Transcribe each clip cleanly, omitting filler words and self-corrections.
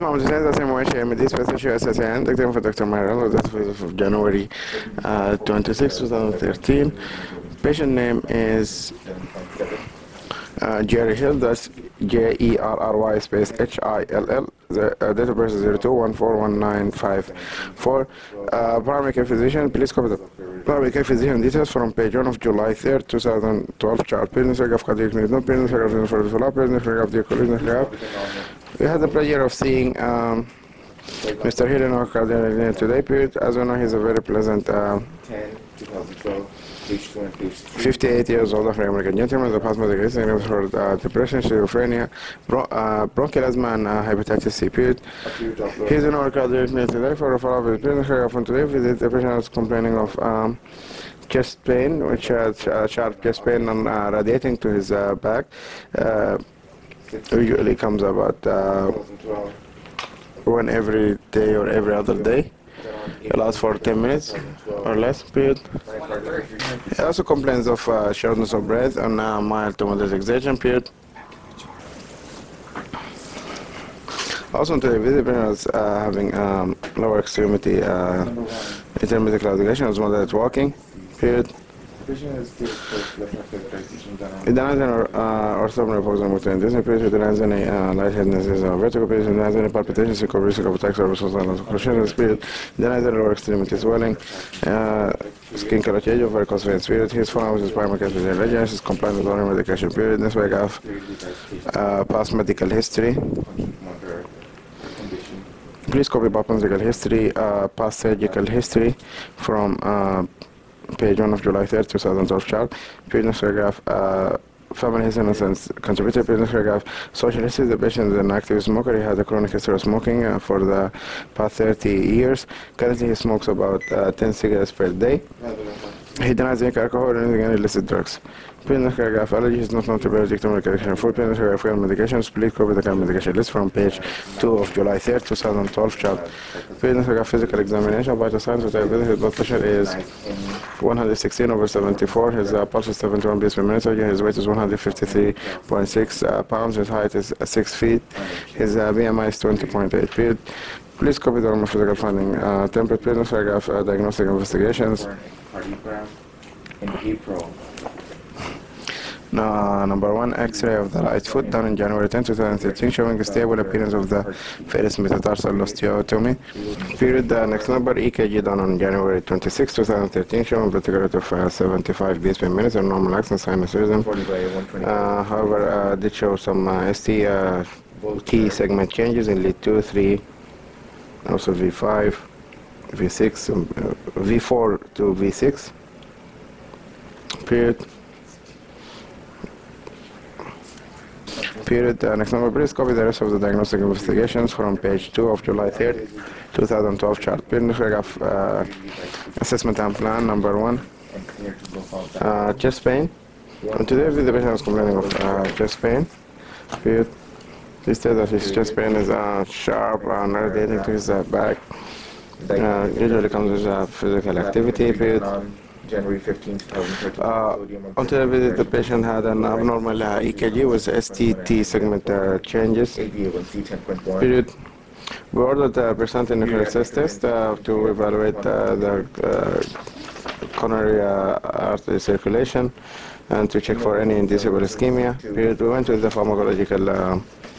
معجزات زي ما ماشي من this passage أساسية عندك تم for Dr. Myron that was of January 26, 2013. Patient name is Jerry Hill, that's Jerry space Hill. The date of birth is 02/14/1954. Primary care physician, please copy the primary care physician details from page 1 of July 3rd, 2012 chart. Patient of cardiac needs, no patient for the follow-up, patient of the collision. We had the pleasure of seeing Mr. Hill in our cardiac today. Period. As we know, he's a very pleasant 58 years old African-American gentleman. The past medical history for depression, schizophrenia, bronchial asthma, and hepatitis C. Period. He's in our cardiac today for a follow-up with business from today. The patient is complaining of chest pain, which has sharp chest pain and radiating to his back. Usually comes about one every day or every other day. It lasts for 10 minutes or less, period. He also complains of shortness of breath and mild to moderate exertion, period. Also today, the patient was having lower extremity intermittent claudication, was moderate walking, period. إذا نزل orthogonal proximal motor inducing period, إذا نزل lightheadedness is vertical period, إذا نزل palpitations, syncope, attacks, or crushing period, إذا نزل lower extremity swelling, skin cartilage, varicose veins period. His following with his primary care physician, is compliant with oral medication period. This way I have past medical history. Please copy past medical history, past surgical history from page 1 of July 3rd, 2012 chart. Previous paragraph, family history and contributor. Previous paragraph, social history. The patient is an active smoker. He has a chronic history of smoking for the past 30 years. Currently he smokes about 10 cigarettes per day. He denies drink alcohol or anything illicit drugs. Previous paragraph, allergies not known to be allergic to medication. Full previous paragraph, medications. Please copy the medication list from page 2 of July 3rd, 2012 chart. Previous paragraph, physical examination. Vital signs with his blood pressure is 116/74. His pulse is 71 beats per minute. His weight is 153.6 pounds. His height is 6 feet. His BMI is 20.8. Period. Please copy the normal physical finding. Temperate. Previous paragraph, diagnostic investigations. Number 1, X-ray of the right foot done in January 10, 2013, showing a stable appearance of the ferrous metatarsal osteotomy. Period. The next number, EKG done on January 26, 2013, showing vertical rate of 75 beats per minute and normal accent sinusoidal. However, did show some ST T segment changes in lead 2, 3, also V5, V6, V4 to V6. Period. Next number, please copy the rest of the diagnostic investigations from page 2 of July 3rd, 2012 chart. Paragraph assessment and plan. Number 1, chest pain. And today the patient is complaining of chest pain. Period. He said that his chest pain is sharp and radiating to his back. Usually comes with physical activity. Period. January 15, 2013. Until the visit, the patient had an abnormal EKG with STT segment changes. Period. We ordered the percent nephrolipsis test to evaluate the coronary artery circulation and to check for any inducible ischemia. Period. We went with the pharmacological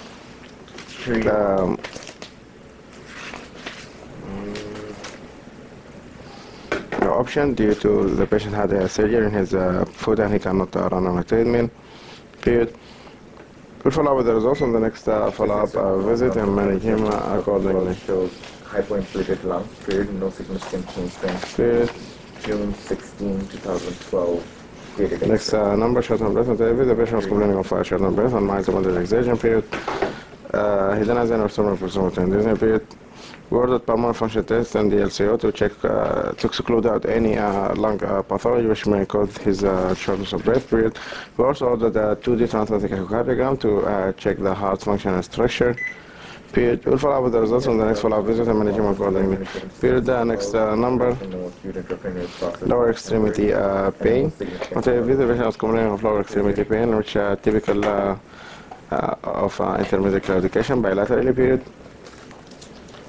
option due to the patient had a surgery in his foot and he cannot run on a treadmill. Period. We'll follow up with the results on the next follow-up visit and manage him accordingly. Shows hypoinflated lungs. Period. No significant change then. Period. June 16, 2012. Next number, short-term breath. The patient was complaining of short-term breath and mild to moderate exertion. Period. He then has an orthogonal proximal period. We ordered pulmonary function test and the LCO to check to exclude out any lung pathology which may cause his shortness of breath. Period. We also ordered a 2D transatlantic echocardiogram to check the heart function and structure. Period. We'll follow up with the results on the next follow-up visit and manage him accordingly. Period. Next number, lower extremity pain. Until the patient was complaining of lower extremity pain, which typical of intermittent claudication bilaterally. Period.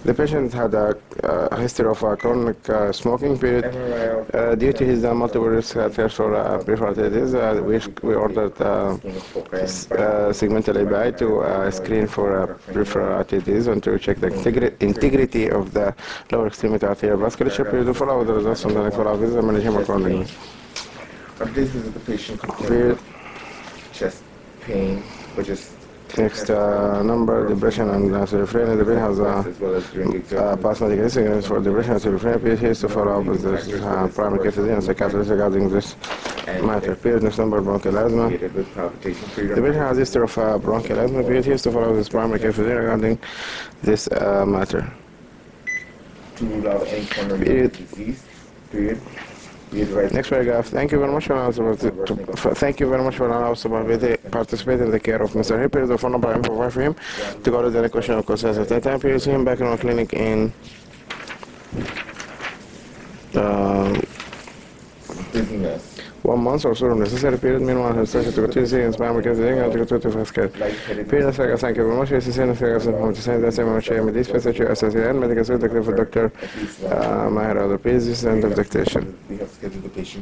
The patient had a history of a chronic smoking period. Due to his multiple risk factors for peripheral disease, we ordered segmental ABI to screen for peripheral disease and to check the integrity of the lower extremity arterial vasculature. Period to follow the results from the next follow-up visit and manage him accordingly. Updates visit the patient complaining of chest pain, which is Next number, depression and schizophrenia. The patient has as well as during exam. past medical history for depression and schizophrenia. Please here to follow up with the primary care physician and psychiatrist regarding this matter. Period. Next number, bronchial asthma. Associated with palpitation. The patient has history of bronchial asthma. Period. Here to follow up with primary care physician regarding this matter. To rule out any form of disease. Period. Next paragraph. Thank you very much for allowing us to participate in the care of Mr. Hill. Period. The phone number I provide for him to go to the question of course at that time. Period. See him back in our clinic in Dizziness. 1 month or so if necessary. Period. Meanwhile, his session to continue seeing his primary care physician and to continue to first care. Period. Thank you very much. This is the medical secretary for Dr. Maher Al-Rapiz and of dictation. We have scheduled the patient.